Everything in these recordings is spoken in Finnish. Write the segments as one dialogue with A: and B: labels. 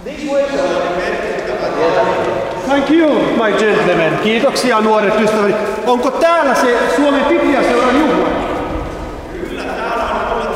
A: Thank you, my gentlemen. Kiitoksia nuoret ystäväni. Onko täällä se Suomen Bibliaseuran juhla? Kyllä, täällä on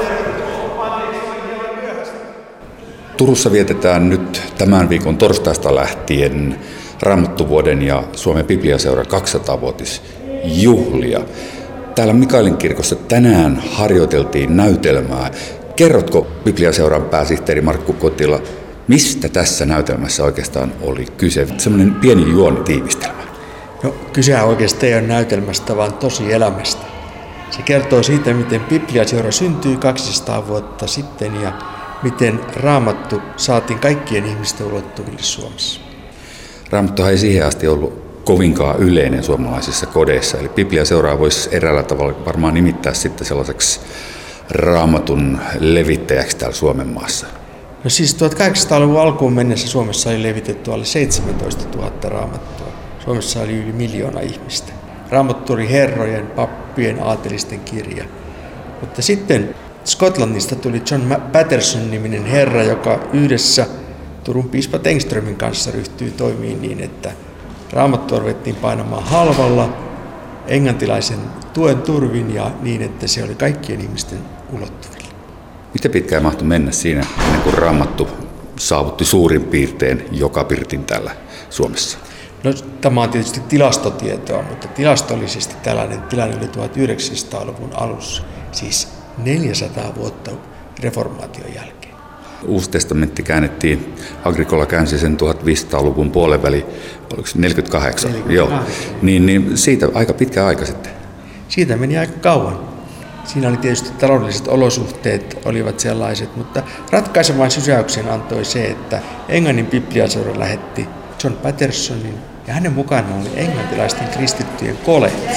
B: Turussa vietetään nyt tämän viikon torstaista lähtien Raamattuvuoden ja Suomen Bibliaseuran 200-vuotisjuhlia. Täällä Mikaelin kirkossa tänään harjoiteltiin näytelmää. Kerrotko Bibliaseuran pääsihteeri Markku Kotila, mistä tässä näytelmässä oikeastaan oli kyse? Sellainen pieni juonitiivistelmä.
C: No, kysehän oikeastaan ei ole näytelmästä, vaan tosielämästä. Se kertoo siitä, miten Bibliaseura syntyi 200 vuotta sitten ja miten Raamattu saatiin kaikkien ihmisten ulottuville Suomessa.
B: Raamattuhan ei siihen asti ollut kovinkaan yleinen suomalaisissa kodeissa, eli Bibliaseuraa voisi eräällä tavalla varmaan nimittää sitten sellaiseksi Raamatun levittäjäksi täällä Suomen maassa.
C: No siis 1800-luvun alkuun mennessä Suomessa oli levitetty alle 17 000 raamattua. Suomessa oli yli 1 000 000 ihmistä. Raamattu oli herrojen, pappien, aatelisten kirja. Mutta sitten Skotlannista tuli John Patterson-niminen herra, joka yhdessä Turun piispa Tengströmin kanssa ryhtyi toimiin niin, että Raamattua ruvettiin painamaan halvalla, englantilaisen tuen turvin ja niin, että se oli kaikkien ihmisten ulottuvilla.
B: Miten pitkään mahtui mennä siinä, ennen kuin Raamattu saavutti suurin piirtein joka pirtin täällä Suomessa?
C: No, tämä on tietysti tilastotietoa, mutta tilastollisesti tällainen tilanne oli 1900-luvun alussa, siis 400 vuotta reformaation jälkeen.
B: Uusi testamentti käännettiin, Agricola käänsi sen 1500-luvun puolenväli, oliko se 48? Joo. Niin siitä aika pitkä aika sitten.
C: Siitä meni aika kauan. Siinä oli tietysti taloudelliset olosuhteet olivat sellaiset, mutta ratkaisevan sysäyksen antoi se, että Englannin Bibliaseura lähetti John Pattersonin ja hänen mukanaan oli englantilaisten kristittyjen kolehti.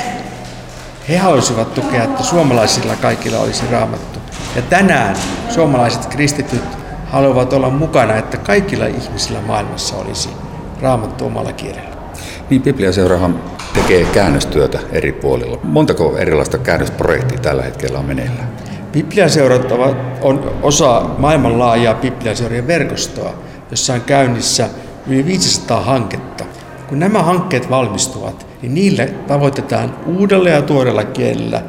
C: He halusivat tukea, että suomalaisilla kaikilla olisi Raamattu. Ja tänään suomalaiset kristityt haluavat olla mukana, että kaikilla ihmisillä maailmassa olisi Raamattu omalla kielellä.
B: Niin, Bibliaseurahan tekee käännöstyötä eri puolilla. Montako erilaista käännösprojektia tällä hetkellä on meneillään?
C: Bibliaseurat on osa maailmanlaajaa Bibliaseurien verkostoa, jossa on käynnissä yli 500 hanketta. Kun nämä hankkeet valmistuvat, niin niille tavoitetaan uudella ja tuoreella kielellä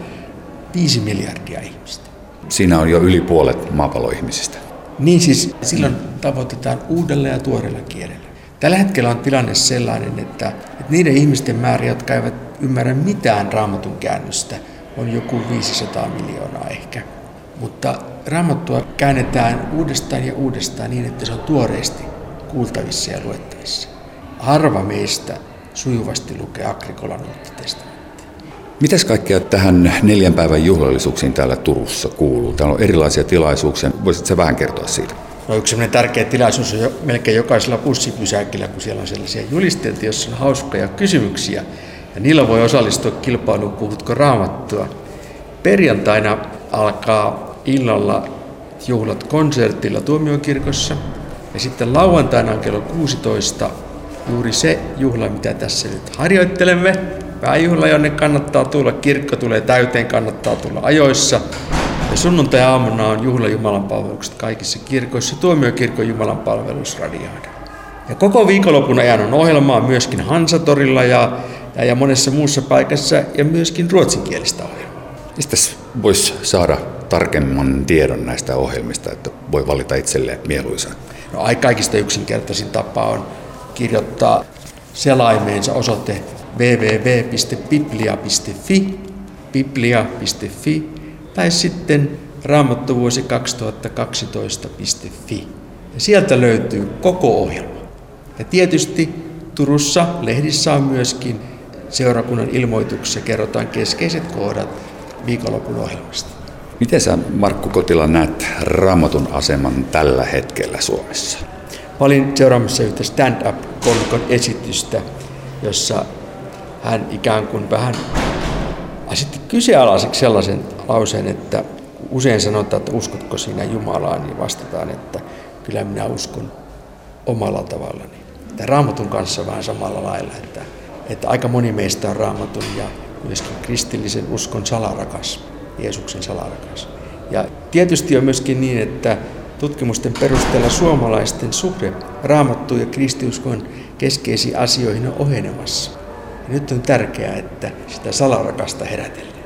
C: 5 miljardia ihmistä.
B: Siinä on jo yli puolet maapallon ihmisistä.
C: Niin siis silloin tavoitetaan uudella ja tuoreella kielellä. Tällä hetkellä on tilanne sellainen, että niiden ihmisten määrä, jotka eivät ymmärrä mitään Raamatun käännöstä, on joku 500 miljoonaa ehkä. Mutta Raamattua käännetään uudestaan ja uudestaan niin, että se on tuoreesti kuultavissa ja luettavissa. Harva meistä sujuvasti lukee Agricolan Uutta testamenttia.
B: Mitäs kaikkea tähän 4 päivän juhlallisuuksiin täällä Turussa kuuluu? Täällä on erilaisia tilaisuuksia. Voisitko sä vähän kertoa siitä?
C: No, yksi sellainen tärkeä tilaisuus on melkein jokaisella bussipysäkillä, kun siellä on sellaisia julisteita, joissa on hauskoja kysymyksiä. Ja niillä voi osallistua kilpailuun Puhutko Raamattua. Perjantaina alkaa illalla juhlat konsertilla Tuomiokirkossa. Ja sitten lauantaina on kello 16 juuri se juhla, mitä tässä nyt harjoittelemme. Pääjuhla, jonne kannattaa tulla. Kirkko tulee täyteen, kannattaa tulla ajoissa. Ja sunnuntai-aamuna on juhla jumalanpalvelukset kaikissa kirkoissa. Tuomiokirkon jumalanpalvelus radioidaan. Ja koko viikonlopun ajan on ohjelmaa myöskin Hansatorilla ja monessa muussa paikassa ja myöskin ruotsinkielistä ohjelmaa.
B: Mistä voisi saada tarkemman tiedon näistä ohjelmista, että voi valita itselleen mieluisan?
C: No, kaikista yksinkertaisin tapa on kirjoittaa selaimeensa osoite www.biblia.fi tai sitten raamattuvuosi2012.fi. Ja sieltä löytyy koko ohjelma. Ja tietysti Turussa lehdissä on myöskin seurakunnan ilmoituksessa kerrotaan keskeiset kohdat viikonlopun ohjelmasta.
B: Miten sä, Markku Kotila, näet Raamatun aseman tällä hetkellä Suomessa?
C: Mä olin seuraamassa yhtä stand-up-kolmikon esitystä, jossa hän ikään kuin vähän asetti kyseenalaiseksi sellaisen lauseen, että usein sanotaan, että uskotko sinä Jumalaan, niin vastataan, että kyllä minä uskon omalla tavallani. Että Raamatun kanssa vähän samalla lailla, että aika moni meistä on Raamatun ja myöskin kristillisen uskon salarakas, Jeesuksen salarakas. Ja tietysti on myöskin niin, että Tutkimusten perusteella suomalaisten suhde Raamattuun ja kristiuskon keskeisiin asioihin on ohenemassa. Ja nyt on tärkeää, että sitä salarakasta herätellään.